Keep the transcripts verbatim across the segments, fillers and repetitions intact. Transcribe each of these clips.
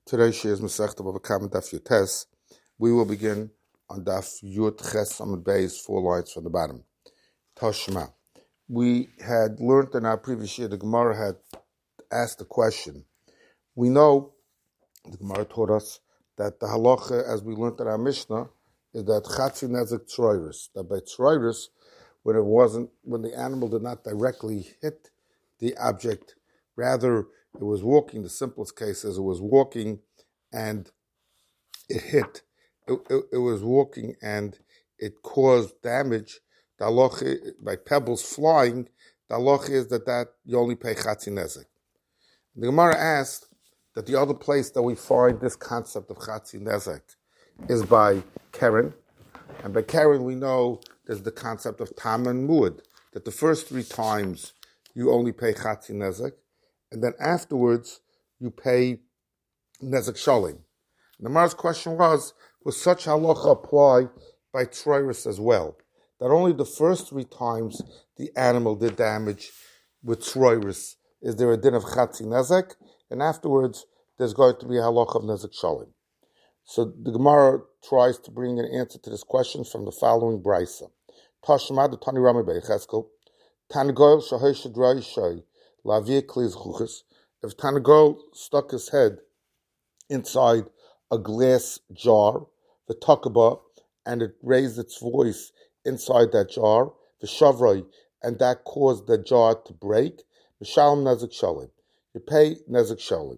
Today's shir is Masechta Bava Kama Daf Yutes. We will begin on Daf Yud Ches Amud Beis, four lines from the bottom. Tashma. We had learned in our previous year, the Gemara had asked the question. We know, the Gemara taught us, that the halacha, as we learned in our Mishnah, is that Chatzi Nezik Tzroiris, that by Tzroiris, when it wasn't, when the animal did not directly hit the object, rather it was walking. The simplest case is it was walking and it hit. It, it, it was walking and it caused damage. The halacha, by pebbles flying, the halacha is that, that you only pay Chatzi Nezik. The Gemara asked that the other place that we find this concept of Chatzi Nezik is by Keren. And by Keren we know there's the concept of Tam and Muad, that the first three times you only pay Chatzi Nezik, and then afterwards you pay Nezik Shalim. The Gemara's question was, was such halacha apply by Tzroiris as well? That only the first three times the animal did damage with Tzroiris is there a din of Chatzi Nezik, and afterwards there's going to be a halacha of Nezik Shalim. So the Gemara tries to bring an answer to this question from the following brisa. Tashma the Tani Rami Beicheskel, Tanagol Shahosh Drai Shai, Lavia Klis Chuchis. If Tanagol stuck his head inside a glass jar, the takaba, and it raised its voice inside that jar, the shavroi, and that caused the jar to break, the shalom nezik shalim. You pay nezik shalim.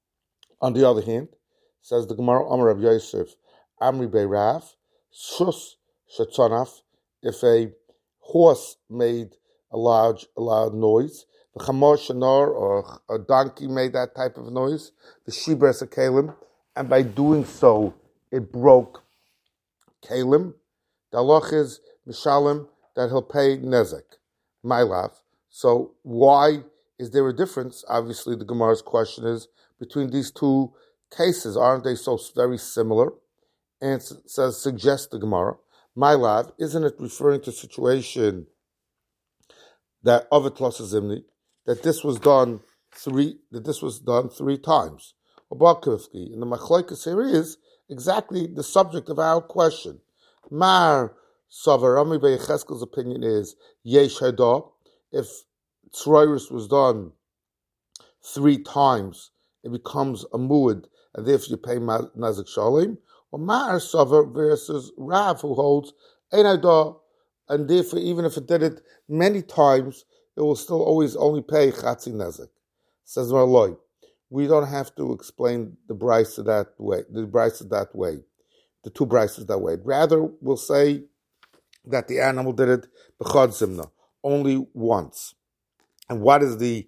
On the other hand, says the Gemara Amar of Yosef, Amri Beirav, Sus Shatzanaf, if a horse made a large, a loud noise, the Chamor Shanar, or a donkey made that type of noise, the Shibres a Kalim, and by doing so, it broke Kalim. The halach is Mishalim, that he'll pay Nezik, Mailav. So why is there a difference? Obviously, the Gemara's question is, between these two cases, aren't they so very similar? And it says, suggests the Gemara, Mailav, isn't it referring to a situation that Avatlos Zimni, that this was done three, that this was done three times? Obakivski, in the Machlokes here is exactly the subject of our question. Mar Savar Rami Beicheskel's opinion is Yesh Hada, if Tzroiris was done three times, it becomes a muad, and therefore you pay Nezik Shalim. Or Mar Savar versus Rav, who holds Ein Hada, and therefore even if it did it many times, it will still always only pay Chatzi Nezik. Says Marloi, we don't have to explain the brisa that way, the brisa that way, the two brises that way. Rather, we'll say that the animal did it b'chad zimna, only once. And what is the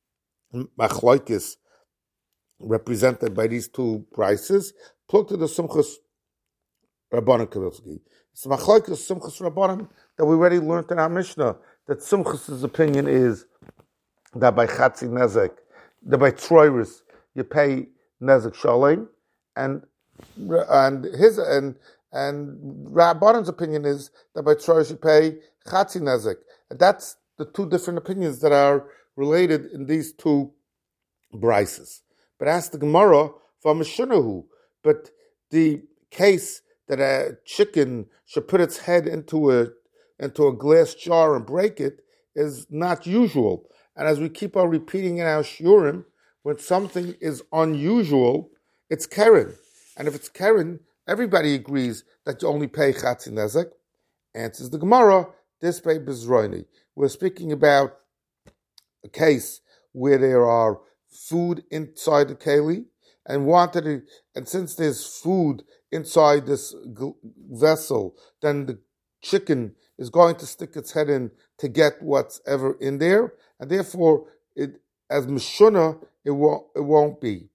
machlokes represented by these two brises? Plug to the Sumchus Rabbanan Kavilski. It's the machlokes Sumchus Rabbanan that we already learned in our Mishnah, that Sumchus's opinion is that by Chatzi Nezik, that by Tzroiris, you pay Nezik Shalim, and and his and and Rabbanan's opinion is that by Tzroiris you pay Chatzi Nezik. And that's the two different opinions that are related in these two brises. But ask the Gemara from Mishunahu, but the case that a chicken should put its head into a into a glass jar and break it is not usual. And as we keep on repeating in our shiurim, when something is unusual, it's Keren. And if it's Keren, everybody agrees that you only pay Chatzi Nezik. Answers the Gemara, this pay Bezroini. We're speaking about a case where there are food inside the keli, and wanted to, and since there's food inside this g- vessel, then the chicken is going to stick its head in to get what's ever in there, and therefore, it as Mishuna, it won't it won't be.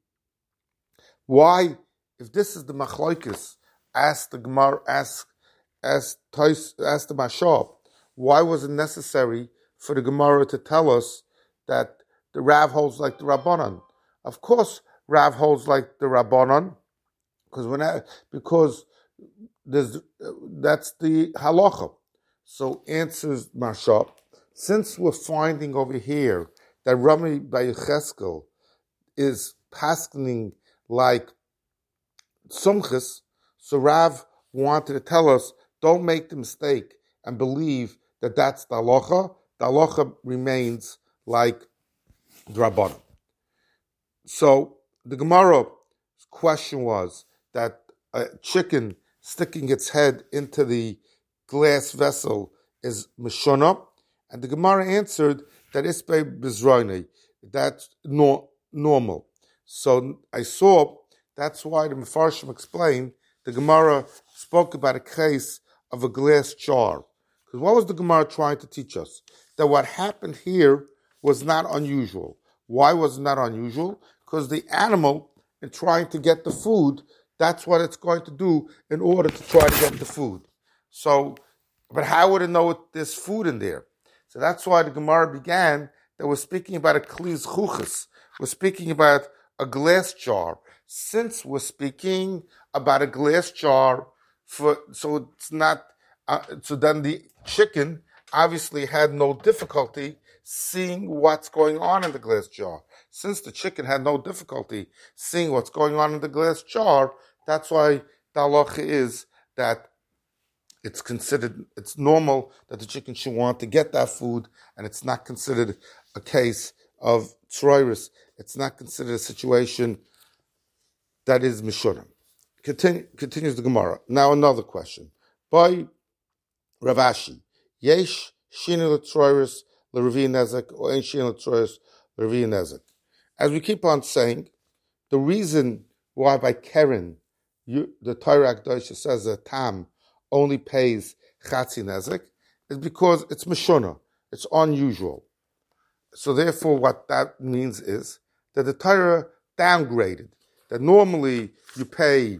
Why? If this is the machlokes, ask the Gemara, ask ask ask the Mashab, why was it necessary for the Gemara to tell us that the Rav holds like the Rabbanan? Of course, Rav holds like the Rabbanan, because when I, because there's that's the halacha. So answers Mashab, since we're finding over here that Rami Beicheskel is paskening like Sumchis, so Rav wanted to tell us, don't make the mistake and believe that that's the halacha. The halacha remains like the Rabbanan. So the Gemara's question was that a chicken sticking its head into the glass vessel is Meshuna, and the Gemara answered that Ispe Bizroini, that's no, normal. So I saw, that's why the Mefarshim explained, the Gemara spoke about a case of a glass jar. Because what was the Gemara trying to teach us? That what happened here was not unusual. Why was it not unusual? Because the animal, in trying to get the food, that's what it's going to do in order to try to get the food. So, but how would it know there's food in there? So that's why the Gemara began that we're speaking about a kliz chuchas. We're speaking about a glass jar. Since we're speaking about a glass jar, for so it's not, uh, so then the chicken obviously had no difficulty seeing what's going on in the glass jar. Since the chicken had no difficulty seeing what's going on in the glass jar, that's why the halacha is that it's considered, it's normal that the chicken should want to get that food, and it's not considered a case of troirus. It's not considered a situation that is Meshuna. Continue, continues the Gemara. Now another question. By Rav Ashi, Yesh Shinu L'Troirus L'Revi Nezek, or Ein Shinu L'Troirus L'Revi Nezek. As we keep on saying, the reason why by Keren, you, the Torah Akdosha says that Tam only pays Chatzi Nezek is because it's Meshuna. It's unusual. So therefore what that means is that the Torah downgraded. That normally you pay,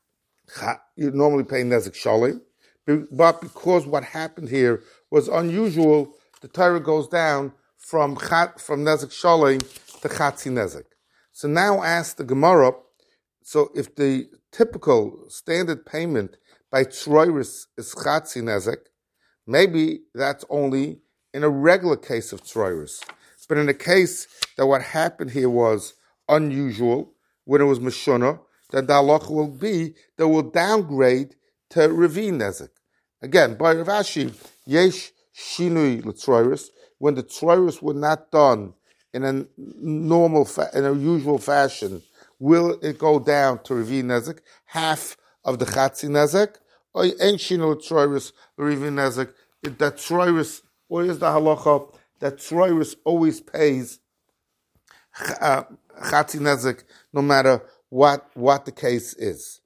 you normally pay Nezek Shalim, but because what happened here was unusual, the Torah goes down from from Nezek Shalim to Chatzi Nezek. So now ask the Gemara, so if the typical standard payment by Troirus is Chatzi Nezek, maybe that's only in a regular case of Troirus. But in a case that what happened here was unusual, when it was Meshuna, then the halacha will be that will downgrade to Revi Nezek. Again, by Rav Ashi, Yesh Shinui L'Troirus, when the Troirus were not done in a normal, fa- in a usual fashion, will it go down to Revi Nezek, half of the Chatzi Nezek, or Ein Shinui L'Troirus Revi Nezek? That Troirus, or is the halacha that Troirus always pays uh, Chatzi Nezek, no matter what, what the case is.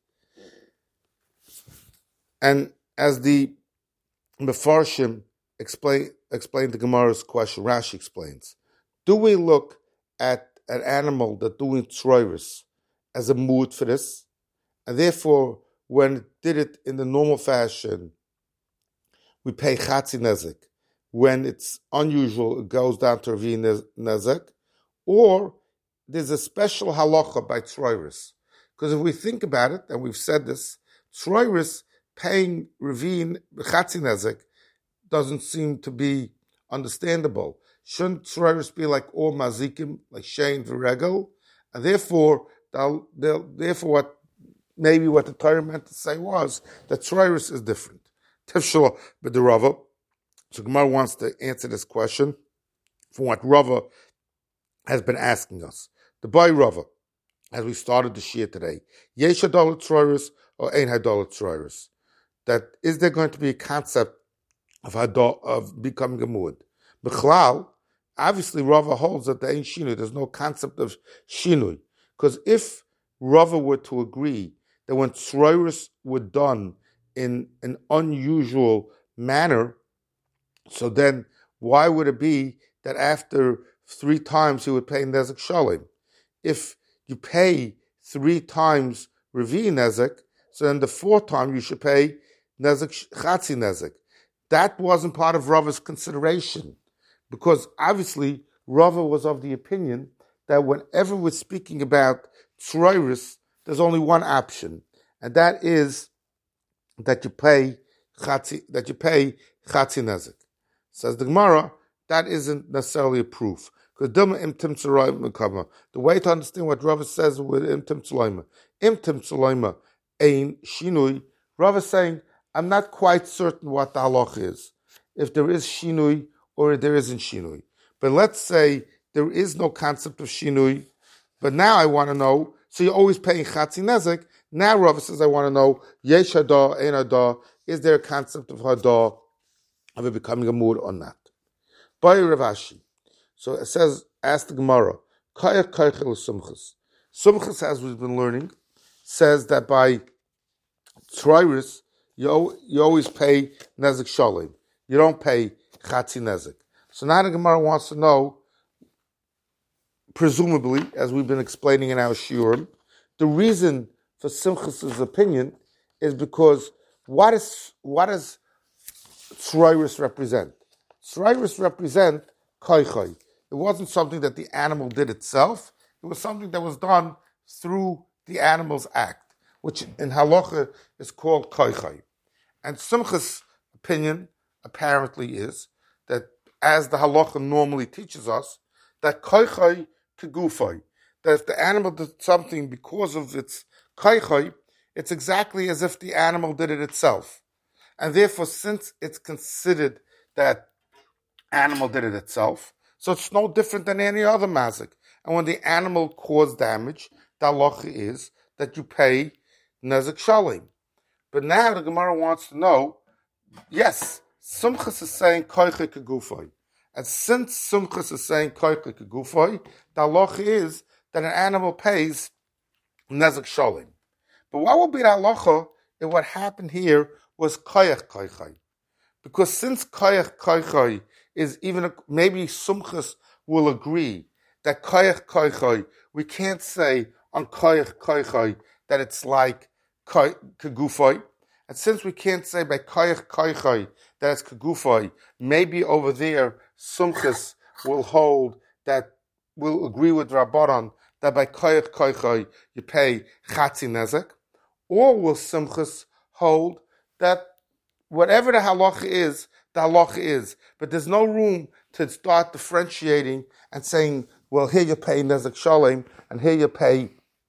And as the Mefarshim explain explain the Gemara's question, Rashi explains, do we look at an animal that's doing Troirus as a mood for this? And therefore, when it did it in the normal fashion, we pay Chatzi Nezek. When it's unusual, it goes down to Revi Nezek. Or there's a special halacha by Troirus. Because if we think about it, and we've said this, Troirus paying Revi Chatzi Nezek doesn't seem to be understandable. Shouldn't Troirus be like all mazikim, like Shein V'Regel? And therefore, they'll, they'll, therefore, what maybe what the Torah meant to say was that Troirus is different. Tifshul b'derava. So Gemara wants to answer this question from what Rava has been asking us. The boy Rava, as we started the Shia today, Yesh Hadol Troirus or Ein Hadol Troirus. That is there going to be a concept of hadol, of becoming a muad? B'chlal, obviously Rava holds that there ain't shinui. There's no concept of shinui. Because if Rava were to agree that when Troirus were done in an unusual manner, so then why would it be that after three times he would pay Nezek Shalim? If you pay three times Revi Nezek, so then the fourth time you should pay Nezek Chatzi Nezek. That wasn't part of Rava's consideration, because obviously Rava was of the opinion that whenever we're speaking about Troirus, there's only one option, and that is that you pay Chatzi, that you pay Chatzi Nezek. Says the Gemara, that isn't necessarily a proof. Because the way to understand what Rav says with imtim tzulaima, imtim tzulaima ein shinui. Rav is saying, I'm not quite certain what the halach is, if there is shinui or there isn't shinui. But let's say there is no concept of shinui, but now I want to know. So you're always paying chatzi nezek. Now Rav says, I want to know yesh hadah, ein hadah. Is there a concept of hadah, of it becoming a mur or not? By Rav Ashi. So it says, ask the Gemara, Kayach Kaychel Sumchas. Sumchas, as we've been learning, says that by Tzrairis, you, you always pay Nezek Shalim. You don't pay Chatzi Nezek. So now the Gemara wants to know, presumably, as we've been explaining in our Shiurim, the reason for Sumchas' opinion is because what is what does Tzrairis represent? Tzrairis represent Kaychai. It wasn't something that the animal did itself. It was something that was done through the animal's act, which in halacha is called koichai. And Simcha's opinion apparently is that, as the halacha normally teaches us, that koichai kegufai, that if the animal did something because of its koichai, it's exactly as if the animal did it itself. And therefore, since it's considered that animal did it itself, so it's no different than any other mazik. And when the animal caused damage, the halacha is that you pay nezek shalim. But now the Gemara wants to know, yes, Sumchas is saying koiche kegufay. And since Sumchas is saying koiche kegufay, the halacha is that an animal pays nezek shalim. But what will be the halacha if what happened here was koyach koichai? Because since koyach koichai is even, a, maybe Sumchas will agree that koyach koichai, we can't say on koyach koichai that it's like kegufai. And since we can't say by koyach koichai that it's kegufai, maybe over there Sumchas will hold that, will agree with Rabbanan that by koyach koichai you pay chatzi nezek, or will Sumchas hold that whatever the halacha is, the halacha is, but there's no room to start differentiating and saying, well, here you pay nezek shalem, and here you pay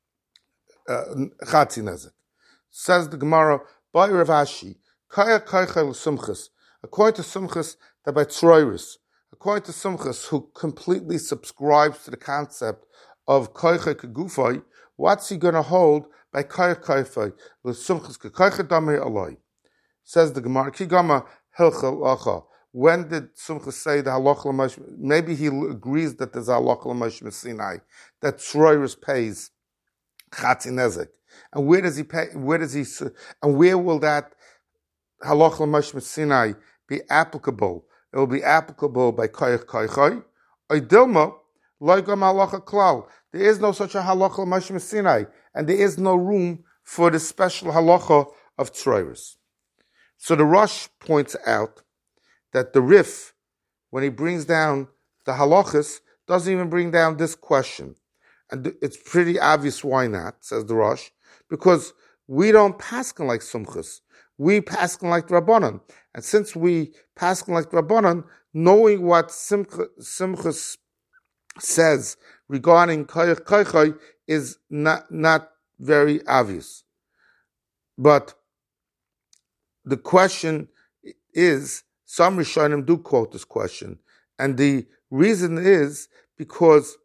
chatzi uh, nezek. Says the Gemara, by Rav Ashi, kaya kaychel Sumchas, according to Sumchas, that by Tzrairis, according to Sumchas, who completely subscribes to the concept of kayche kegufay, what's he going to hold by kaya kayfay, with Sumchas kayche damei aloi? Says the Gemara, Kigama Hilchel Lacha. When did Sumcha say the halacha l'mash? Maybe he agrees that there's a halacha l'mash Sinai, that Tzrairis pays chatzi nezek. And where does he pay? Where does he? And where will that halacha l'mash Sinai be applicable? It will be applicable by koyach koychai. Oidilma loigam halacha klal. There is no such a halacha l'mash Sinai, and there is no room for the special halacha of Tzrairis. So the Rosh points out that the Rif, when he brings down the halachas, doesn't even bring down this question. And it's pretty obvious why not, says the Rosh, because we don't paskin like Sumchas. We paskin like Rabbanan. And since we paskin like Rabbanan, knowing what Sumchas says regarding Koyach Koychai is not, not very obvious. But the question is, some Rishonim do quote this question, and the reason is because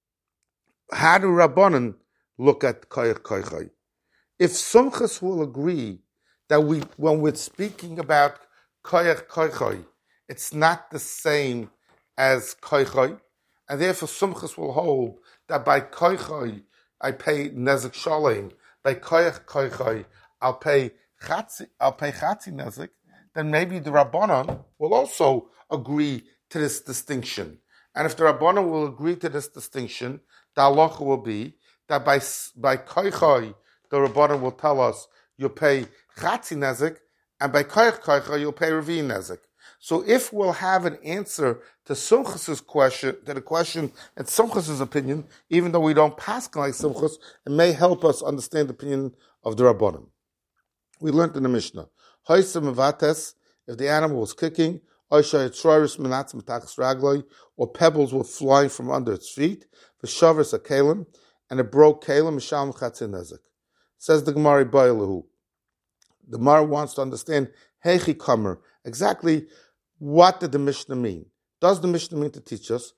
how do Rabbanan look at Koyach Koychai? If Sumchas will agree that we, when we're speaking about Koyach Koychai, it's not the same as Koychai, and therefore Sumchas will hold that by Koychai I pay Nezek Shalem, by Koyach Koychai I'll pay Chatzi, I'll pay Chatzi Nezek, then maybe the Rabbanan will also agree to this distinction. And if the Rabbanan will agree to this distinction, the halacha will be that by by Koychai, the Rabbanan will tell us you'll pay Chatzi Nezek, and by Koyach Koychai you'll pay Revi Nezek. So if we'll have an answer to Sumchas's question, to the question in Sumchas's opinion, even though we don't pass like Sumchas, it may help us understand the opinion of the Rabbanan. We learned in the Mishnah, if the animal was kicking, or pebbles were flying from under its feet, v'shavris a kalim, and it broke kalim, mishalem chatzin nezek. Says the Gemara Bailahu. The Gemara wants to understand heichi kamer, exactly what did the Mishnah mean? Does the Mishnah mean to teach us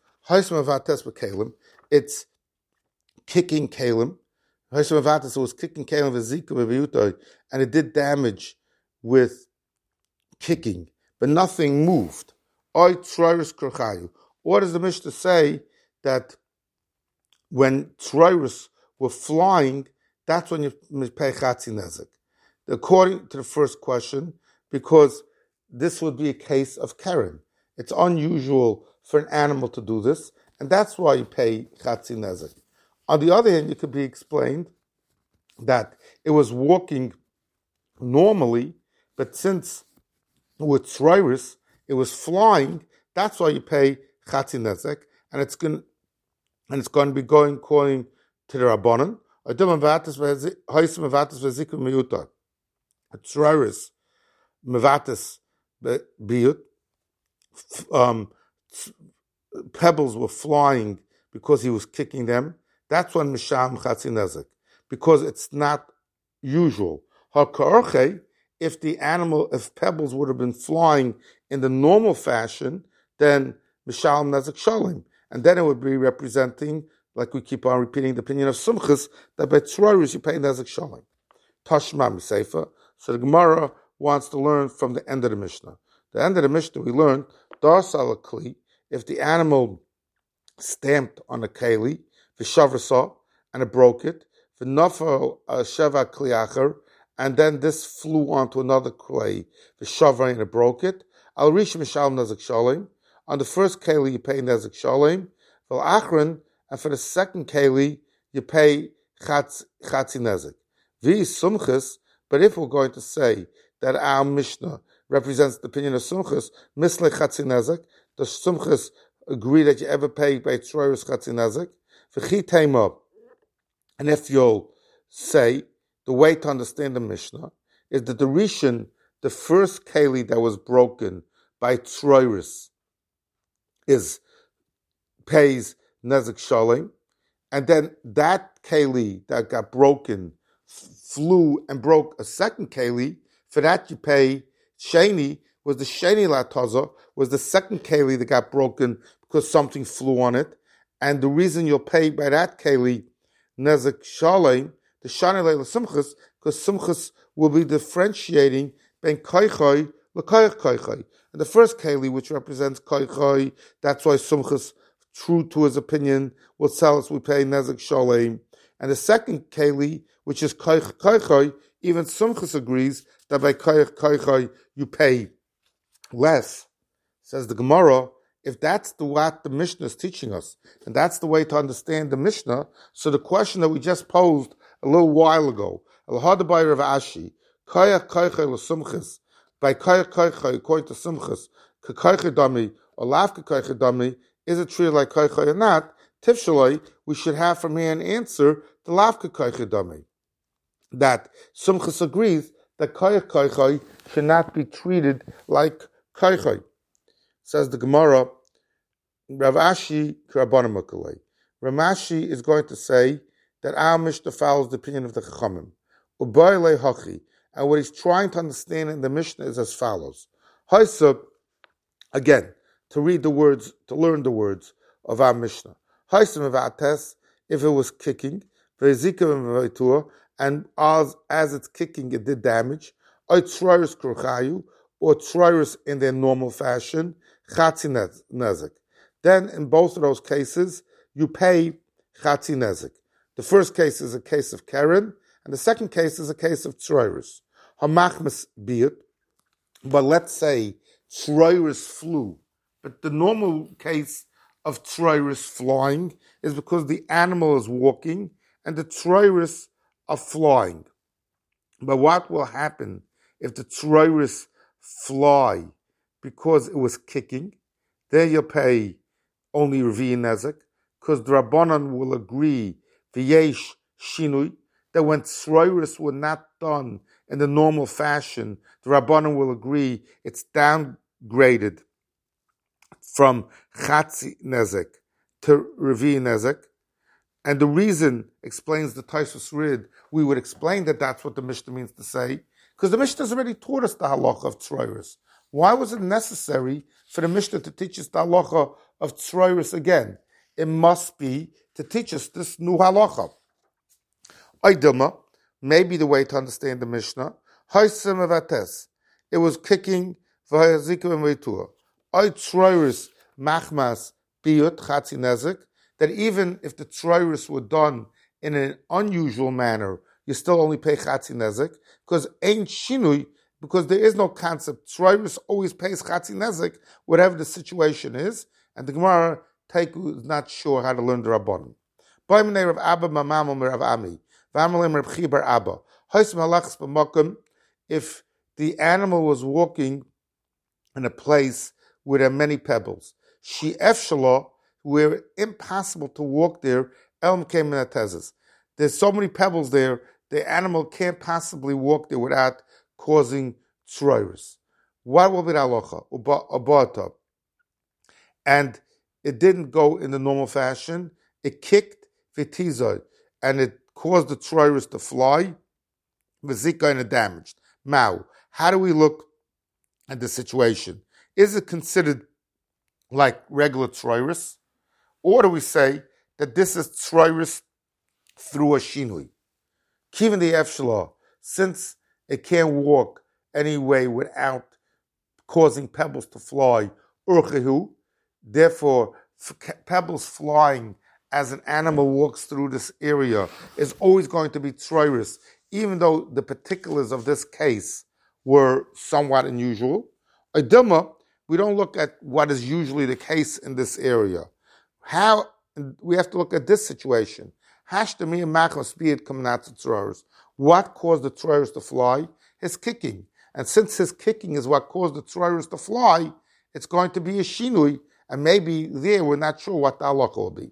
it's kicking kalim? It was kicking kalim and it did damage with kicking, but nothing moved. Or does the Mishnah say that when troirus were flying, that's when you pay chatzi nezek? According to the first question, because this would be a case of keren. It's unusual for an animal to do this, and that's why you pay chatzi nezek. On the other hand, it could be explained that it was walking normally, but since with troirus it was flying, that's why you pay chatzi nezek, and it's going and it's going to be going according to the Rabbanan. A troirus mevatis biyut, um, pebbles were flying because he was kicking them. That's when misham chatzi nezek, because it's not usual. Ha'ka'orche, if the animal, if pebbles would have been flying in the normal fashion, then misham nezek shalim, and then it would be representing, like we keep on repeating, the opinion of Sumchus, that by troirus you pay nezek shalim. Tashma miseifa. So the Gemara wants to learn from the end of the Mishnah. The end of the Mishnah we learned, dar salakli, if the animal stamped on a keli, v'shavrasa, and it broke it, v'nafal sheva kliacher, and then this flew onto another clay, v'shavra, and it broke it, al rish mishal nezek shalim, on the first keli you pay nezek shalim, v'l'achron, and for the second keli you pay chatzi nezek. V'i sumchus, but if we're going to say that our Mishnah represents the opinion of Sumchus, misle chatzi nezek, does Sumchus agree that you ever pay by troirus chatzi nezek? V'chi teima, and if you'll say, the way to understand the Mishnah is that the Rishon, the first keli that was broken by troirus, is pays nezek shalim, and then that keli that got broken flew and broke a second keli, for that you pay sheni, was the sheni lataza, was the second keli that got broken because something flew on it, and the reason you'll pay by that keli nezek shalim, the shani leila sumchus, because sumchus will be differentiating ben koichoi l'koich koichoi. And the first keli, which represents koichoi, that's why sumchus, true to his opinion, will tell us we pay nezek shalim. And the second keli, which is koich koichoi, even Sumchus agrees that by koich koichoi you pay less. Says the Gemara, if that's the what the Mishnah is teaching us, and that's the way to understand the Mishnah, so the question that we just posed a little while ago, Al-Hadabai Rav Ashi, koich koichoi l'Sumchus, by koich koichoi according to Sumchus, k'koichoi dami or lavka koichoi dami, is it true like koichoi or not? Tifshaloi, we should have from here an answer to lavka koichoi dami, that Sumchus agrees that koich koichoi should not be treated like koichoi. Says the Gemara, Rav Ashi Rabbanim Makalei. Ramashi is going to say that our Mishnah follows the opinion of the Chachamim. Ubayle hachi, and what he's trying to understand in the Mishnah is as follows. Haisa, again, to read the words, to learn the words of our Mishnah. Haisa mevates, if it was kicking, ve'zika mevatur, and as, as it's kicking, it did damage, or troirus kurchayu, or troirus in their normal fashion, chatzi nezek. Then, in both of those cases, you pay chatzi nezek. The first case is a case of keren, and the second case is a case of troirus. Hamachmas biyut, but let's say troirus flew. But the normal case of troirus flying is because the animal is walking, and the troirus are flying. But what will happen if the troirus fly because it was kicking? There you'll pay only Revi Nezek, because the Rabbanan will agree, V'yesh Shinui, that when troirus were not done in the normal fashion, the Rabbanan will agree it's downgraded from Chatzi Nezek to Revi Nezek. And the reason explains the Taisus Rid. We would explain that that's what the Mishnah means to say, because the Mishnah has already taught us the halacha of Tzroiris. Why was it necessary for the Mishnah to teach us the halacha of Tzroiris again? It must be to teach us this new halacha. Oidilma, maybe the way to understand the Mishnah, Haisim Avates, it was kicking Vahazikim and Veitua. Oid Tzroiris Machmas Biyut Chatzi Nezek, that even if the Tzroiris were done in an unusual manner, you still only pay Chatzi Nezek, because ain't Shinui, because there is no concept. Tzroiris always pays Chatzi Nezek, whatever the situation is, and the Gemara Taiku is not sure how to learn the Rabbanim. Ba'imnei Rav Abba Mamam Rav Ami, V'amalim Rav Chibar Abba. Haisim halachas b'makom, if the animal was walking in a place where there are many pebbles, She Efshala, where impossible to walk there, Elm came in atezes. There's so many pebbles there, the animal can't possibly walk there without causing tzroiris. What will be the halacha? Ubata. And it didn't go in the normal fashion. It kicked v'tizoi, and it caused the tzroiris to fly, v'zika, and it damaged. Now, how do we look at the situation? Is it considered like regular tzroiris? Or do we say that this is tzroiris through a shinui? Kivin the efshala, since it can't walk anyway without causing pebbles to fly, urchehu, therefore pebbles flying as an animal walks through this area is always going to be tzroiris, even though the particulars of this case were somewhat unusual. Idilma, we don't look at what is usually the case in this area. How we have to look at this situation. What caused the tzroiris to fly? His kicking. And since his kicking is what caused the tzroiris to fly, it's going to be a shinui, and maybe there we're not sure what the halacha will be.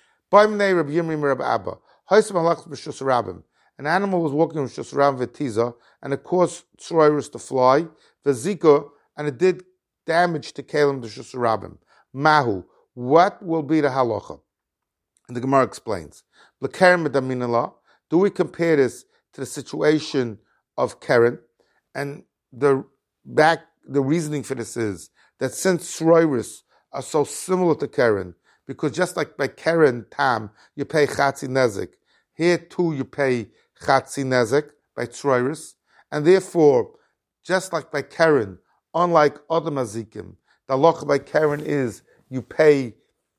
An animal was walking with Rishus Rabim v'tiza, and it caused tzroiris to fly, v'zika, and it did damage to Kalim the Rishus Rabim. Mahu, what will be the halacha? And the Gemara explains. Do we compare this to the situation of Keren? And the back, the reasoning for this is that since tzroiris are so similar to Keren, because just like by Keren Tam you pay Chatzi Nezek, here too you pay Chatzi Nezek by tzroiris, and therefore, just like by Keren, unlike other mazikim, the halacha by Keren is you pay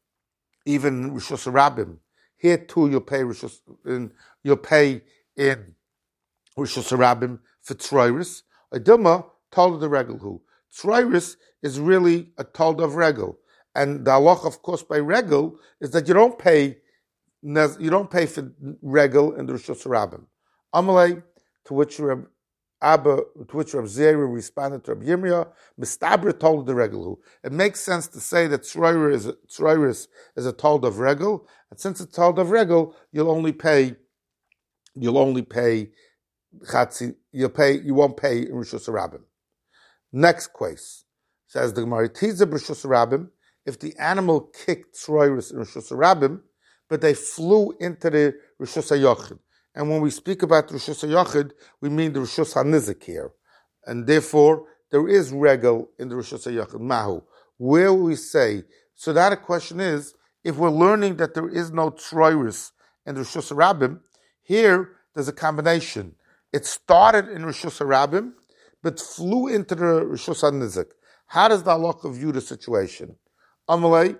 even Rishus Rabim. Here too you'll pay Rishus, in, you'll pay in Rishus Rabim for tzroiris. A Dilma told the regel who tzroiris is really a told of regel, and the halacha, of course, by regel is that you don't pay you don't pay for regel in the Rishus Rabim. Amalei, to which Reb Abba, to which Reb Zera responded to Reb Yirmiyah, Mistabra told the regel who. It makes sense to say that tzroiris is, tzroiris is a told of regel, and since it's told of regel, you'll only pay you'll only pay Chatzi, you'll pay, you won't pay in Rishus Rabim. Next case, says the Gemara, Tiza b'Rishus Rabim, if the animal kicked tzroiris in Rishus Rabim, but they flew into the Rishus HaYochid. And when we speak about Rishus HaYochid, we mean the Rishus HaNizik here. And therefore, there is regel in the Rishus HaYochid, Mahu. Where will we say? So that a question is, if we're learning that there is no tzroiris in the Rishus Rabim, here there's a combination. It started in Rishus Rabim, but flew into the Rishus HaNizik. How does the halacha view the situation? Amalei,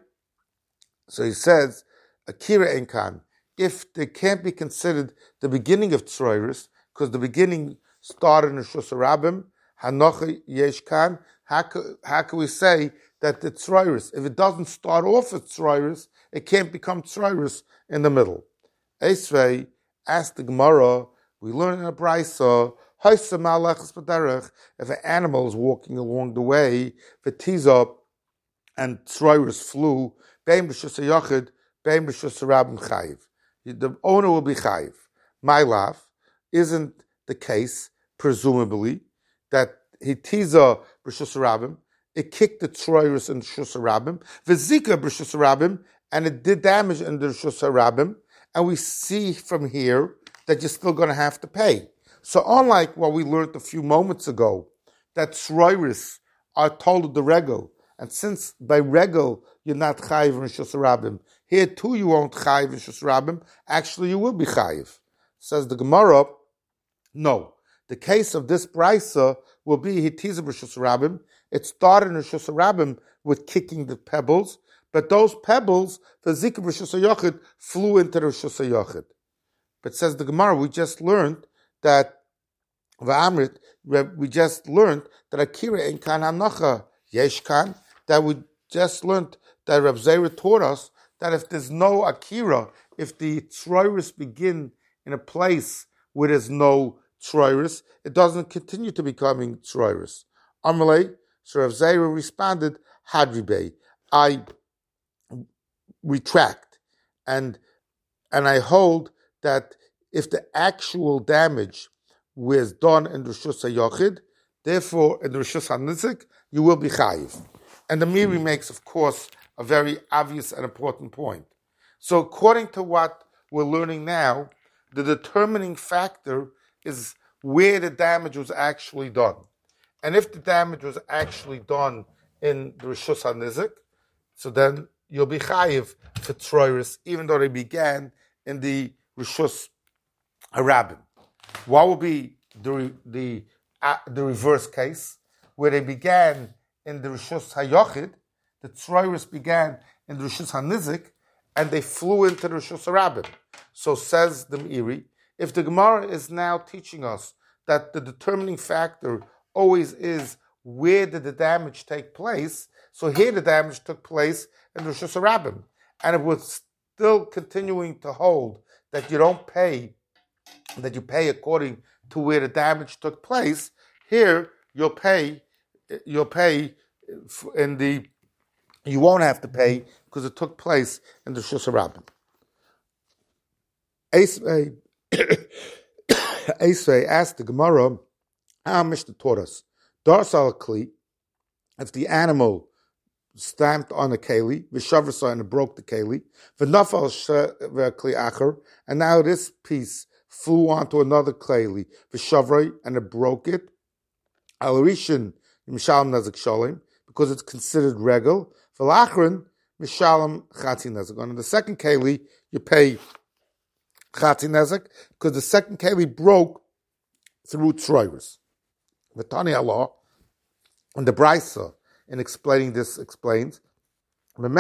so he says, Akira Enkan, if they can't be considered the beginning of tzroiris, because the beginning started in Rishus Rabim, Hanocha Yeshkan, how can we say that the tzroiris, if it doesn't start off as tzroiris, it can't become tzroiris in the middle? Esvei asked the Gemara, we learn in a brayso, if an animal is walking along the way, v'tiza, and tzroiris flew, bein b'shus hayochid, bein b'shus rabim chayiv. The owner will be chayiv. My laugh isn't the case, presumably, that he tiza b'shus rabim. it kicked the Troirus in the Rishus Harabim, V'zika b'Rishus Harabim, and it did damage in the Rishus Harabim, and we see from here that you're still going to have to pay. So unlike what we learned a few moments ago, that Troirus are told the regel, and since by regel you're not chayiv in Rishus Harabim, here too you won't chayiv in Rishus Harabim, actually you will be chayiv. Says the Gemara, no. The case of this brisa will be hitiza b'Rishus Harabim. It started in Rishus Harabim with kicking the pebbles, but those pebbles, the zika b'Rishus HaYochid, flew into the Rishus HaYochid. But says the Gemara, we just learned that v'amrit, we just learned that akira in kan hanacha yeshkan, that we just learned that Rav Zera taught us that if there's no akira, if the troirus begin in a place where there's no troirus, it doesn't continue to becoming troirus. Amalei, so Rav Zera responded, Hadribei, I retract, and and I hold that if the actual damage was done in the Rishus HaYochid, therefore in the Rishus HaNizik, you will be chayiv. And the Miri makes, of course, a very obvious and important point. So according to what we're learning now, the determining factor is where the damage was actually done. And if the damage was actually done in the Rishus HaNizik, so then you'll be chayiv for Troirus, even though they began in the Rishus Harabim. What will be the the uh, the reverse case, where they began in the Rishus HaYochid, the Troirus began in the Rishus HaNizik, and they flew into the Rishus Harabim. So says the Meiri, if the Gemara is now teaching us that the determining factor always is where did the damage take place, so here the damage took place in the Rishus Harabim, and it was still continuing to hold that you don't pay, that you pay according to where the damage took place. Here you'll pay, you'll pay in the, you won't have to pay because it took place in the Rishus Harabim. Esvei asked the Gemara, how Mishnah taught us, Darsal Kli, if the animal stamped on a keli, v'shavrasa, and it broke the keli, v'nafal kli acher, and now this piece flew onto another keli, v'shavrei, and it broke it, al rishon mishalem nezik shalim, because it's considered regel, v'lachron mishalem chatzi nezik. On the second keli, you pay chatzi nezik, because the second keli broke through troirus. V'tani Allah, and the brisa, in explaining this, explains, when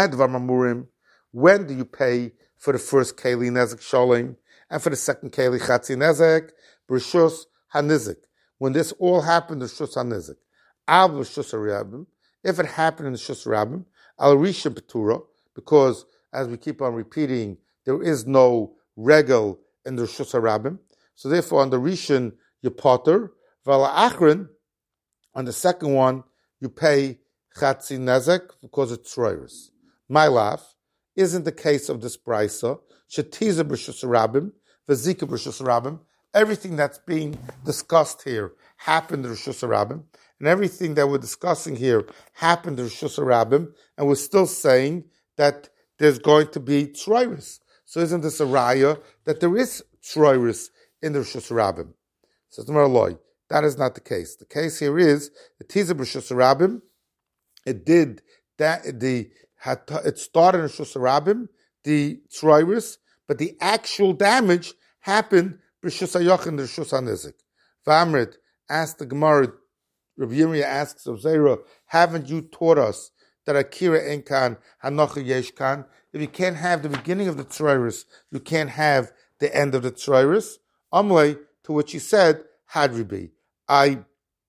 do you pay for the first keli nezik shalim and for the second keli chatzi nezik? B'Rishus HaNizik. When this all happened in Rishus HaNizik. Al Rishus Harabim, if it happened in the Rishus Harabim, al Rishon Petura, because as we keep on repeating, there is no regel in the Rishus Harabim. So therefore, on the Rishon you potter, val achron, on the second one you pay chatzi nezek because it's troirus. My laugh isn't the case of this brisa. Shetiza b'Rishus Harabim, v'zika b'Rishus Harabim. Everything that's being discussed here happened in Rishus Harabim, and everything that we're discussing here happened in Rishus Harabim, and we're still saying that there's going to be troirus. So isn't this a raya that there is troirus in the Rishus Harabim? Says the Maraloi, that is not the case. The case here is the tiza b'Rishus Harabim. It did that. The it started in Rishus Harabim, the troirus, but the actual damage happened b'Rishus HaYochid and the Rishus HaNizik. V'amrit asked the Gemara. Rav Yirmiyah asks of Zera, haven't you taught us that akira enkan hanocha yeshkan? If you can't have the beginning of the troirus, you can't have the end of the troirus. Amlei, to which he said, Hadribi, I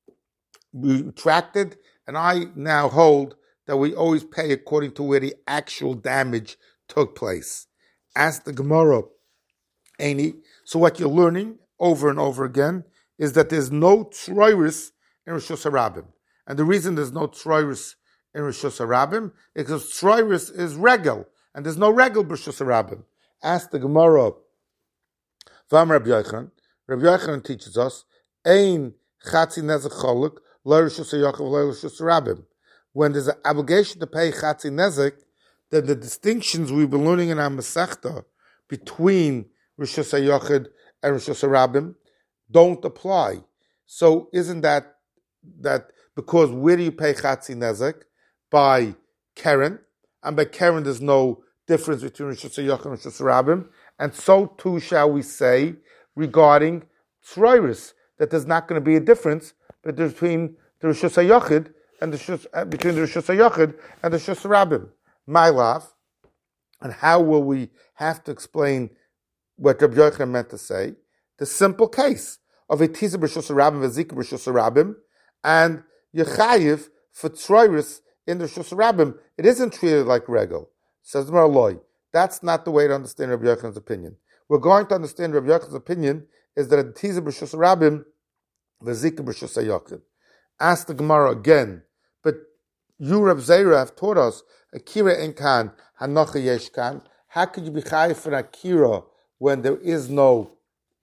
retracted, and I now hold that we always pay according to where the actual damage took place. Ask the Gemara, Aini. So what you're learning over and over again is that there's no troirus in Rishus Harabim. And the reason there's no troirus in Rishus Harabim is because troirus is regel, and there's no regel b'Rishus Harabim. Ask the Gemara, Vam Rabbi Yochanan. Rabbi Yochanan teaches us, Ein chatzi nezek choluk, lo Rishus HaYochid, lo Rishus Harabim. when there's an obligation to pay Chatzi Nezek, then the distinctions we've been learning in our Masechta between Rishus HaYochid and Rishus HaRabim don't apply. So isn't that that because where do you pay Chatzi Nezek? By Keren, and by Keren there's no difference between Rishus HaYochid and Rishus HaRabim, and so too shall we say regarding Tzroiris, that there's not going to be a difference between the Rishus HaYochid and the Rishus, uh, between the Rishus HaYochid and the Rishus HaRabim. My love, and how will we have to explain what Rabbi Yochanan meant to say? The simple case of a Tiza B'Rishus HaRabim, V'Zika B'Rishus HaRabim, and Yechayiv for Tzroiris in the Rishus HaRabim. It isn't treated like Regel. Says the Marloi. That's not the way to understand Rabbi Yochanan's opinion. We're going to understand Rabbi Yochanan's opinion is that a Tiza B'Rishus HaRabim, V'Zika B'Rishus HaYochid. Ask the Gemara again, but you, Reb Zera, have taught us Akira Enkan, Hanocha Yeshkan. How could you be chayiv for Akira when there is no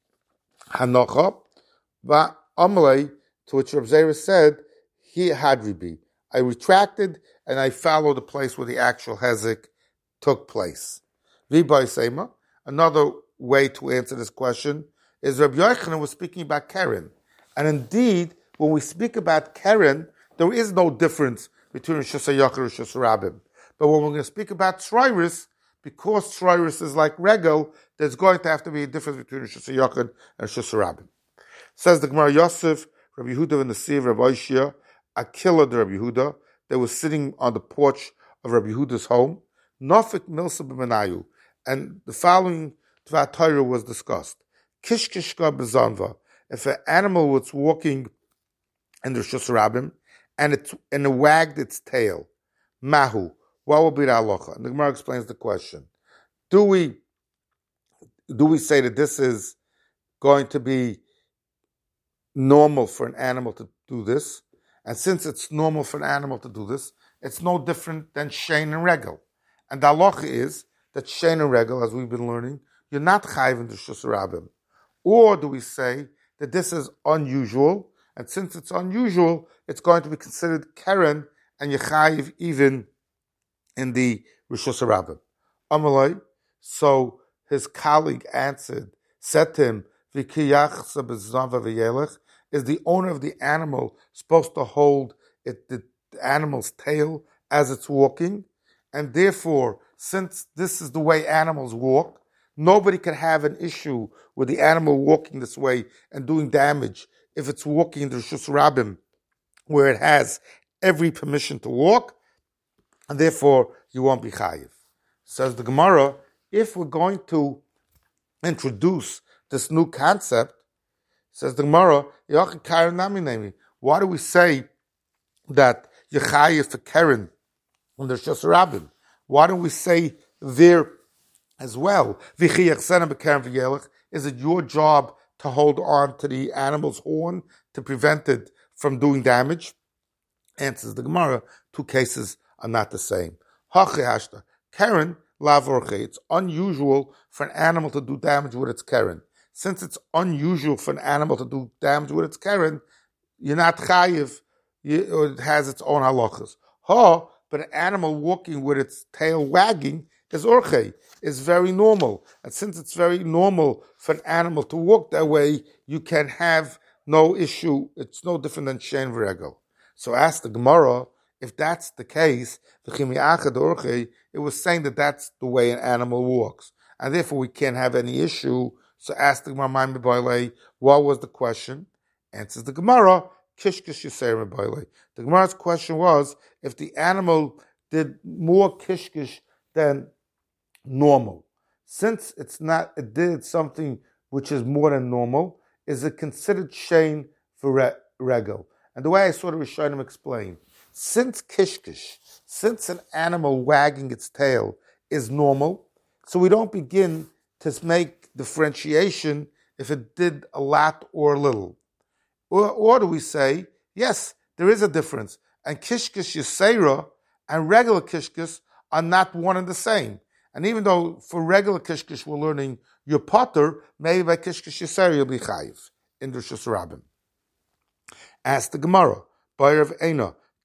Hanocha? But Amalei, to which Reb Zera said, he had ribi. I retracted and I followed the place where the actual hezek took place. V'bay Seima. Another way to answer this question is Reb Yochanan was speaking about Keren, and indeed, when we speak about Keren, there is no difference between Rishus HaYochid and Rishus HaRabim. But when we're going to speak about Tzroiris, because Tzroiris is like Regel, there's going to have to be a difference between Rishus HaYochid and Rishus HaRabim. Says the Gemara Yosef, Rabbi Yehuda and the Siv, Rabbi Oishia, Akila the Rabbi Yehuda, they were sitting on the porch of Rabbi Yehuda's home, Nofik Milsa B'Menayu, and the following Tvat Torah was discussed. Kishkishka B'Zanva, if an animal was walking in the Rishus HaRabim, and it and it wagged its tail, Mahu, what will be the halacha? And the Gemara explains the question. Do we do we say that this is going to be normal for an animal to do this? And since it's normal for an animal to do this, it's no different than Shein and Regel. And the halacha is that Shein and Regel, as we've been learning, you're not chayiv in the Rishus HaRabim. Or do we say that this is unusual, and since it's unusual, it's going to be considered Keren and Yechayiv even in the Rishus HaRabim. Amalai, so his colleague answered, said to him, is the owner of the animal supposed to hold it, the animal's tail as it's walking? And therefore, since this is the way animals walk, nobody can have an issue with the animal walking this way and doing damage if it's walking in the Rishus HaRabim, where it has every permission to walk, and therefore you won't be chayiv. Says the Gemara, if we're going to introduce this new concept, says the Gemara, why do we say that you're chayiv for Keren on the Rishus HaRabim? Why don't we say there as well, is it your job to hold on to the animal's horn to prevent it from doing damage? Answers the Gemara, two cases are not the same. Keren, it's unusual for an animal to do damage with its Keren. Since it's unusual for an animal to do damage with its Keren, you're not chayiv, it has its own halachas. Ha, but an animal walking with its tail wagging is orchei, is very normal. And since it's very normal for an animal to walk that way, you can have no issue. It's no different than shein v'regel. So ask the Gemara, if that's the case, it was saying that that's the way an animal walks. And therefore we can't have any issue. So ask the Gemara, what was the question? Answers the Gemara, kishkish yisayim b'oilei. The Gemara's question was, if the animal did more kishkish than normal, since it's not, it did something which is more than normal, is it considered shein for regel? And the way I sort of Rishonim explain, since kishkish, since an animal wagging its tail is normal, so we don't begin to make differentiation if it did a lot or a little. Or, or do we say, yes, there is a difference, and kishkish yisera and regular kishkish are not one and the same. And even though for regular kishkish we're learning your potter, maybe by kishkish yisera you'll be chayiv in the Rishus HaRabim. Ask the Gemara, Bayer of Eina,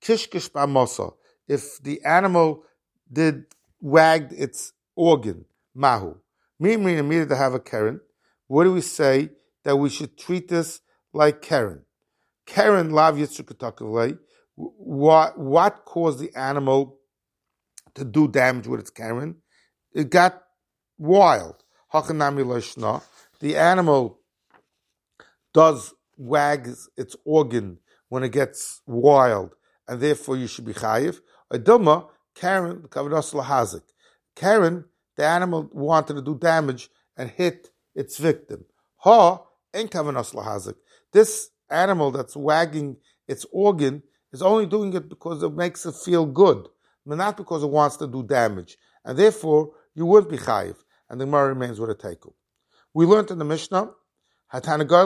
kishkish ba'mosa, if the animal did wagged its organ, mahu. Mimri needed to have a keren. What do we say that we should treat this like keren? Keren lav yitzukatakalei. What what caused the animal to do damage with its keren? It got wild. Hachanami loishna. The animal does wag its organ when it gets wild, and therefore you should be chayiv. Adilma, Karen, kavadas lahazik. Karen, the animal wanted to do damage and hit its victim. Ha, en kavadas lahazik. This animal that's wagging its organ is only doing it because it makes it feel good, but not because it wants to do damage. And therefore, you would be chayiv. And the Gemara remains with a teiku. We learned in the Mishnah, and we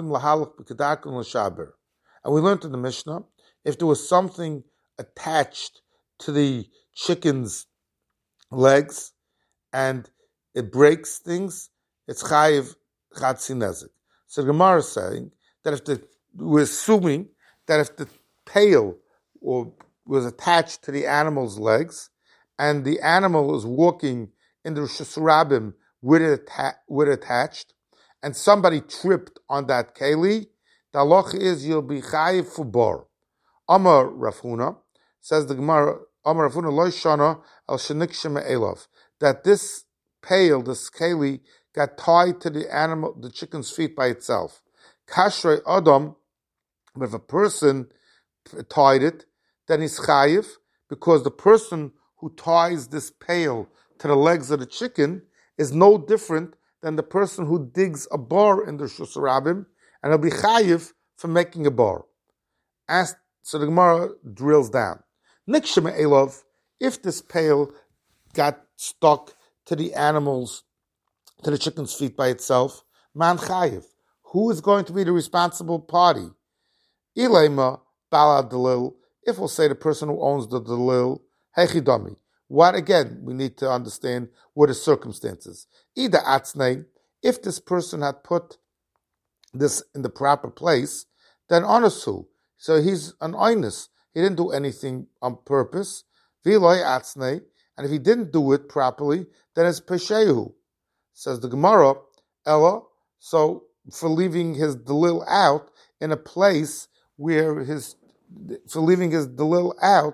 learned in the Mishnah, if there was something attached to the chicken's legs and it breaks things, it's chayiv chatzi nezik. So the Gemara is saying that if the, we're assuming that if the tail or was attached to the animal's legs and the animal is walking in the Rosh Hashanah with it, atta- with it attached, and somebody tripped on that keli, the halacha is you'll be chayiv for bar. Amar Rav Huna, says the Gemara, Amar Rav Huna lo shana al shenikshim elov, that this pail, this keli, got tied to the animal, the chicken's feet by itself. Kashrei adam, but if a person tied it, then he's chayiv, because the person who ties this pail to the legs of the chicken is no different than the person who digs a bar in the Shus Rabbim, and he'll be chayiv for making a bar. As, so the Gemara drills down. Nikshema elov, if this pail got stuck to the animal's, to the chicken's feet by itself, man chayiv. Who is going to be the responsible party? Ilema bala delil, if we'll say the person who owns the delil, hechidami. What, again, we need to understand what the circumstances. Either atznei, if this person had put this in the proper place, then onasu. So he's an oinus. He didn't do anything on purpose. V'loy atznei, and if he didn't do it properly, then it's peshehu. Says the Gemara, Ella, so for leaving his delil out in a place where his, for leaving his delil out,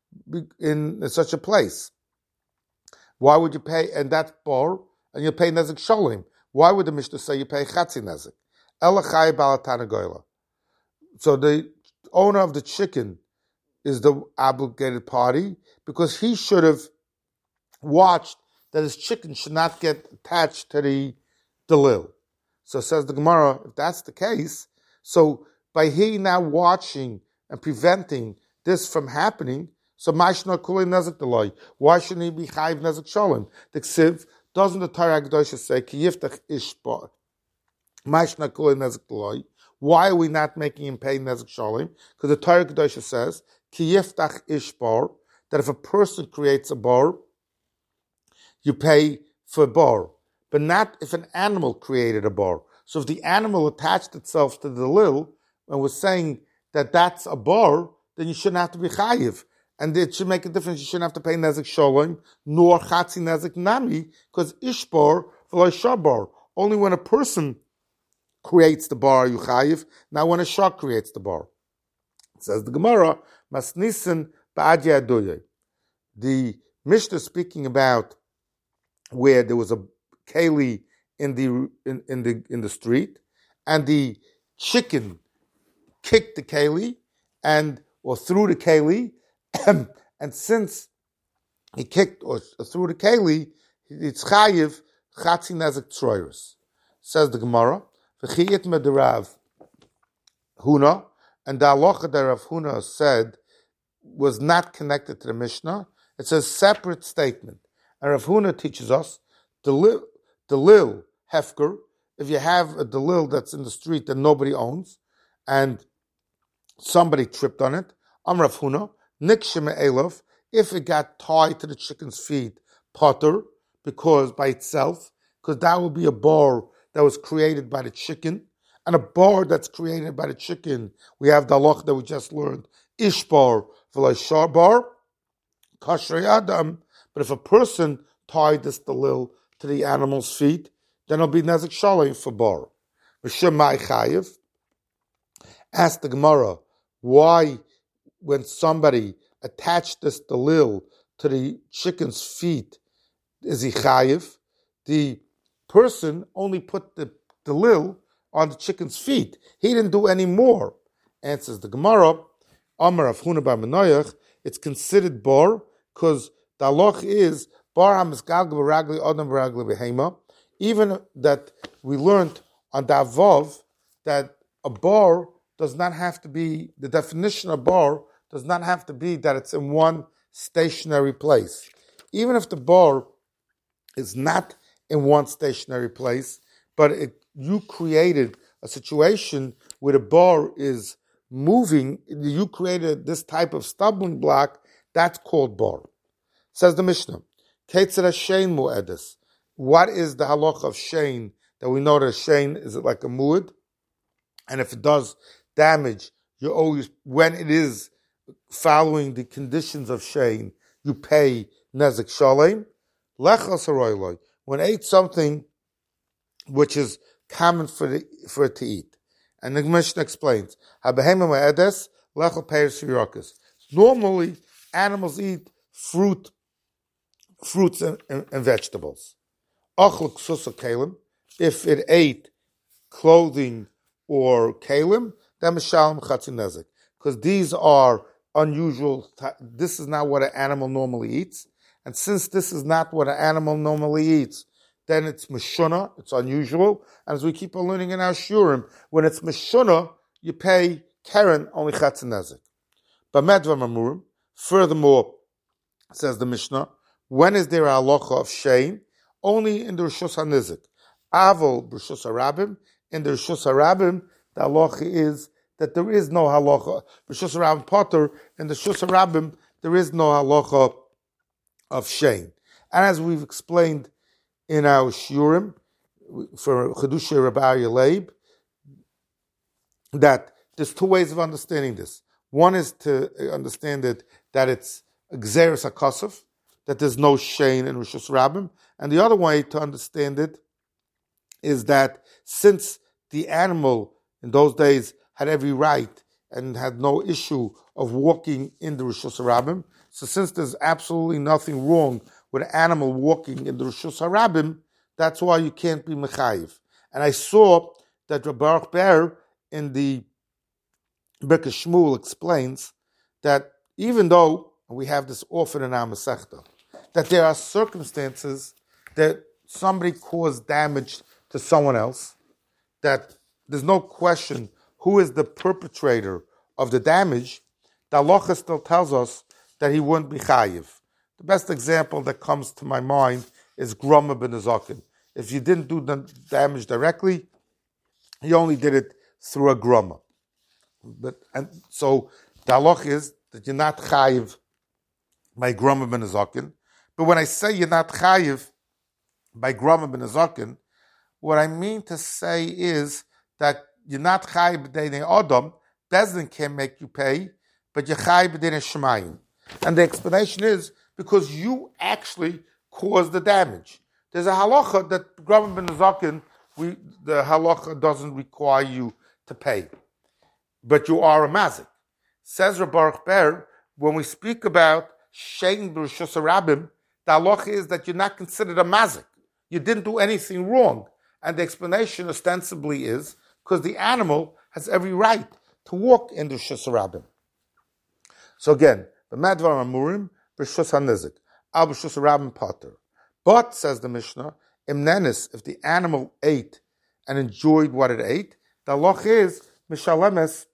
in such a place. Why would you pay, and that's bar, and you pay nezik sholim? Why would the Mishnah say you pay chatzi nezik? Elachai balatana goyla. So the owner of the chicken is the obligated party, because he should have watched that his chicken should not get attached to the delil. So says the Gemara, if that's the case, so by he now watching and preventing this from happening, so mashna kulei nezik deloi. Why shouldn't he be chayiv nezik shalom? The ksiv, doesn't the Torah Kedosha say ki yiftach ishbar mashna kulei nezik deloi? Why are we not making him pay nezik shalom? Because the Torah Kedosha says ki yiftach ishbar, that if a person creates a bar, you pay for a bar, but not if an animal created a bar. So if the animal attached itself to the lil and was saying that that's a bar, then you shouldn't have to be chayiv. And it should make a difference. You shouldn't have to pay nezik shalom, nor chatzi nezik nami, because ishbar v'lo shabar. Only when a person creates the bar, you chayiv. Now when a shah creates the bar. It says the Gemara, masnisin ba'adya adoye. The Mishnah speaking about where there was a keli in the in, in the in the street, and the chicken kicked the keli and or threw the keli. And since he kicked or threw the keli, it's chayiv chatzi nezik troyers. Says the Gemara, v'chiyit mederav Huna, and the halacha that Rav Huna said was not connected to the Mishnah. It's a separate statement. And Rav Huna teaches us delil, delil hefker. If you have a delil that's in the street that nobody owns, and somebody tripped on it, Am Rav Huna. Nikshema elov, if it got tied to the chicken's feet, potter, because by itself, because that would be a bar that was created by the chicken, and a bar that's created by the chicken, we have the halach that we just learned, ishbar v'lo shar bar, kashrei adam. But if a person tied this dalil to the animal's feet, then it'll be nezik shalom for bar. V'shem mai chayiv. Ask the Gemara, why when somebody attached this dalil to the chicken's feet, is he chayiv? The person only put the dalil on the chicken's feet. He didn't do any more. Answers the Gemara, Amar of Huna bar Menoyach, it's considered bar because the halach is bar hamisgalgal b'ragli adam b'ragli behema. Even that we learned on Davav that a bar does not have to be, the definition of bar does not have to be that it's in one stationary place. Even if the bar is not in one stationary place, but it, you created a situation where the bar is moving, you created this type of stumbling block, that's called bar. Says the Mishnah, Ketzera Shein Mu'edis. What is the halacha of Shein that we know that Shein is it like a mu'ed? And if it does damage, you always, when it is following the conditions of Shein, you pay Nezek Shalem. Lechas haroiloi, when it ate something which is common for the, for it to eat. And the Mishnah explains, normally, animals eat fruit, fruits and, and, and vegetables. If it ate clothing or kalim, then mishalem chatzin nezek. Because these are unusual, this is not what an animal normally eats. And since this is not what an animal normally eats, then it's meshuna, it's unusual. And as we keep on learning in our shurim, when it's meshuna, you pay keren only chatzin nezek. But medvar mamurim, furthermore, says the Mishnah, when is there a halacha of shein? Only in the Rishus HaNizik. Avol b'Rishus HaRabim, in the Rishus HaRabim, the halacha is that there is no halacha. Rishus HaRabim Potter, in the Rishus HaRabim, there is no halacha of shein. And as we've explained in our shiurim, for Chedushei Rabbi Aryeh Leib, that there's two ways of understanding this. One is to understand it that it's Gzeres HaKosov, that there's no shein in Rishus HaRabim, and the other way to understand it is that since the animal in those days had every right and had no issue of walking in the Rishus HaRabim, so since there's absolutely nothing wrong with an animal walking in the Rishus HaRabim, that's why you can't be mechayiv. And I saw that Rabbi Baruch Ber in the Birkas Shmuel explains that even though, and we have this often in our Masechta, that there are circumstances that somebody caused damage to someone else, that there's no question who is the perpetrator of the damage, the halacha still tells us that he wouldn't be chayiv. The best example that comes to my mind is Groma ben Nezakin. If you didn't do the damage directly, you only did it through a Groma. But and so the halacha is that you're not chayiv by Groma ben Nezakin. But when I say you're not chayiv by Groma ben Nezakin, what I mean to say is that you're not chayiv b'deinei Adam. Bezdin can make you pay, but you're chayiv b'deinei Shemayim. And the explanation is because you actually caused the damage. There's a halacha that Groma ben Nezakin, we the halacha doesn't require you to pay, but you are a mazik. Says Rabbi Baruch Ber, when we speak about shein b'Rishus HaRabim, the halacha is that you're not considered a mazik. You didn't do anything wrong. And the explanation ostensibly is because the animal has every right to walk in the Rishus HaRabim. So again, the Madvar Amurim, Rishus HaNizik, Al Rishus HaRabim Potter. But, says the Mishnah, Imnenis, if the animal ate and enjoyed what it ate, the halacha is Mishalemes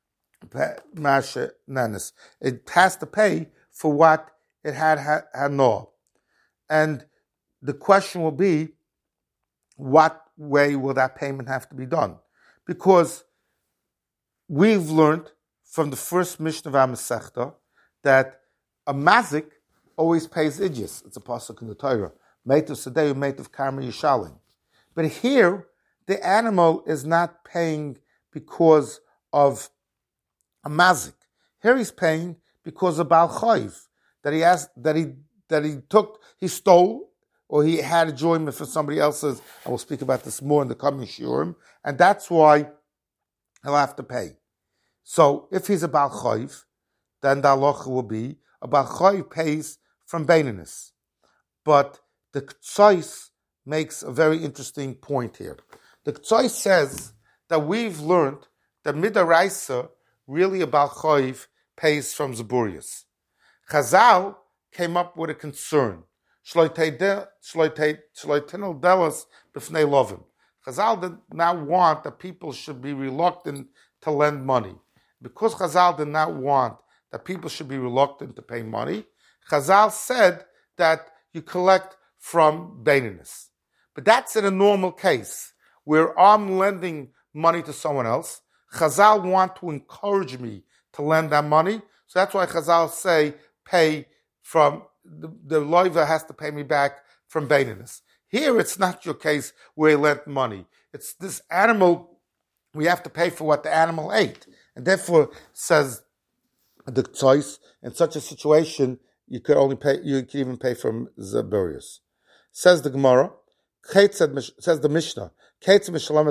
Mashe Nenis. It has to pay for what it had had, had no. And the question will be, what way will that payment have to be done? Because we've learned from the first Mishnah of our Masechta that a mazik always pays idjus. It's a pasuk in the Torah. Meitav Sadeu, Meitav Karma Yishalim. But here, the animal is not paying because of a mazik. Here he's paying because of Baal Chayv, that he asked, that he that he took, he stole, or he had enjoyment for somebody else's, and we'll speak about this more in the coming shiurim, and that's why he'll have to pay. So if he's a Baal Chayv, then the halacha will be a Baal Chayv pays from Beininus. But the K'tzais makes a very interesting point here. The K'tzais says that we've learned that Midaraisa, really a Baal Chayv, pays from Zaburius. Chazal came up with a concern. Shloitinel delas b'fnei lovim. Chazal did not want that people should be reluctant to lend money. Because Chazal did not want that people should be reluctant to pay money, Chazal said that you collect from Beininus. But that's in a normal case, where I'm lending money to someone else. Chazal want to encourage me to lend that money, so that's why Chazal say, pay from, the, the loiva has to pay me back from Beininus. Here it's not your case where he lent money. It's this animal, we have to pay for what the animal ate. And therefore, says the choice, in such a situation, you could only pay, you could even pay from Zaburius. Says the Gemara, says the Mishnah, if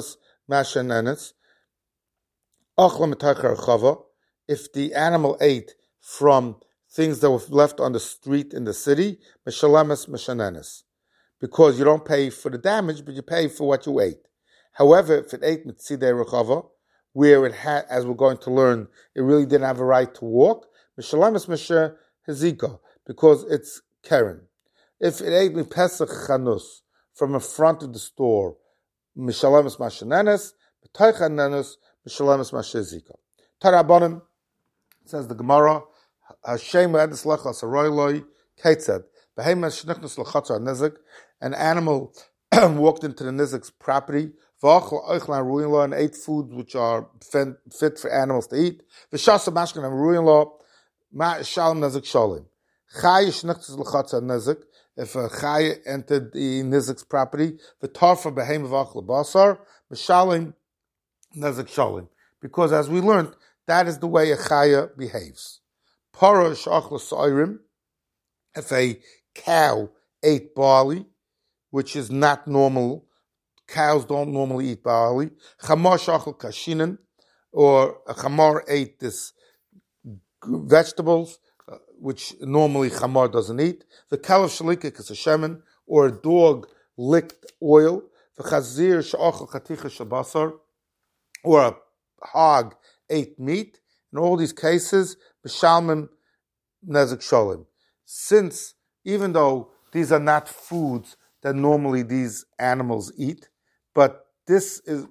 the animal ate from things that were left on the street in the city, because you don't pay for the damage, but you pay for what you ate. However, if it ate mitzidei rechava, where it had, as we're going to learn, it really didn't have a right to walk, because it's keren. If it ate mipesach chanus, from the front of the store, mishalamis mashanenes, b'taychanenes, mishalamis mashezika. Tarabonim, says the Gemara, Hashem edis lechas aroyloi, ketzed, behemoth shnichnas l'chatza nezik, an animal walked into the nizik's property, v'achal oichlan ruin law, and ate foods which are fit for animals to eat, v'shasa mashkan and ruin law, ma shalom nezik shalim. Chay shnichnas l'chatza nezik, if a chay entered the nizik's property, v'tarfa behemoth v'achal basar, v'shalim nezik shalim. Because as we learned, that is the way a chaya behaves. Parash achla soirim, if a cow ate barley, which is not normal, cows don't normally eat barley. Chamar shachal kashinin, or a chamar ate this vegetables, uh, which normally chamar doesn't eat. The kalav shalikik is a shemen, or a dog licked oil. The chazir shachal chaticha shabasar, or a hog ate meat. In all these cases, b'shalmim nezik sholim. Since, even though these are not foods that normally these animals eat, but this is,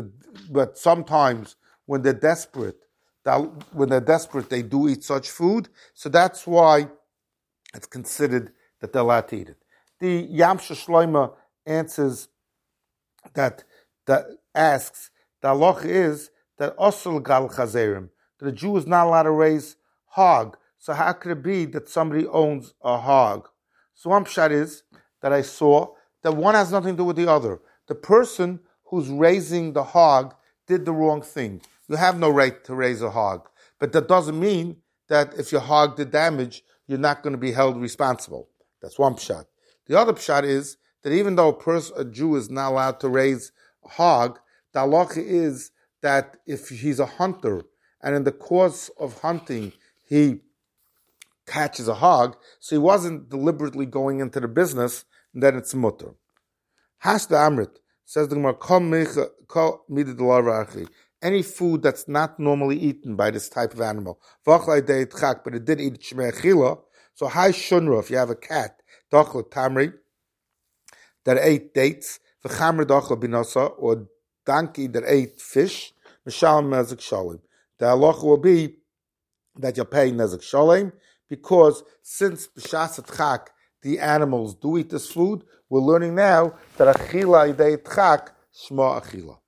but sometimes when they're desperate, when they're desperate, they do eat such food. So that's why it's considered that they're allowed to eat it. The Yamsha Shloima answers that, that asks, the halacha is that osel gal chazerim, that a Jew is not allowed to raise hog. So how could it be that somebody owns a hog? So one pshat is that I saw that one has nothing to do with the other. The person who's raising the hog did the wrong thing. You have no right to raise a hog. But that doesn't mean that if your hog did damage, you're not going to be held responsible. That's one pshat. The other pshat is that even though a person, a Jew is not allowed to raise a hog, the halacha is that if he's a hunter and in the course of hunting he catches a hog, so he wasn't deliberately going into the business, and then it's mutter. Hashda Amrit, says the Gemara, any food that's not normally eaten by this type of animal, but it did eat shmei achila, so high shunra, if you have a cat, dachla tamri, that ate dates, v'chamra dachla binasa, or donkey that ate fish, mishalem nezik shalim. The halacha will be that you're paying nezik shalim, because since b'shas tchak the animals do eat this food, we're learning now that achila idei tchak shma achila.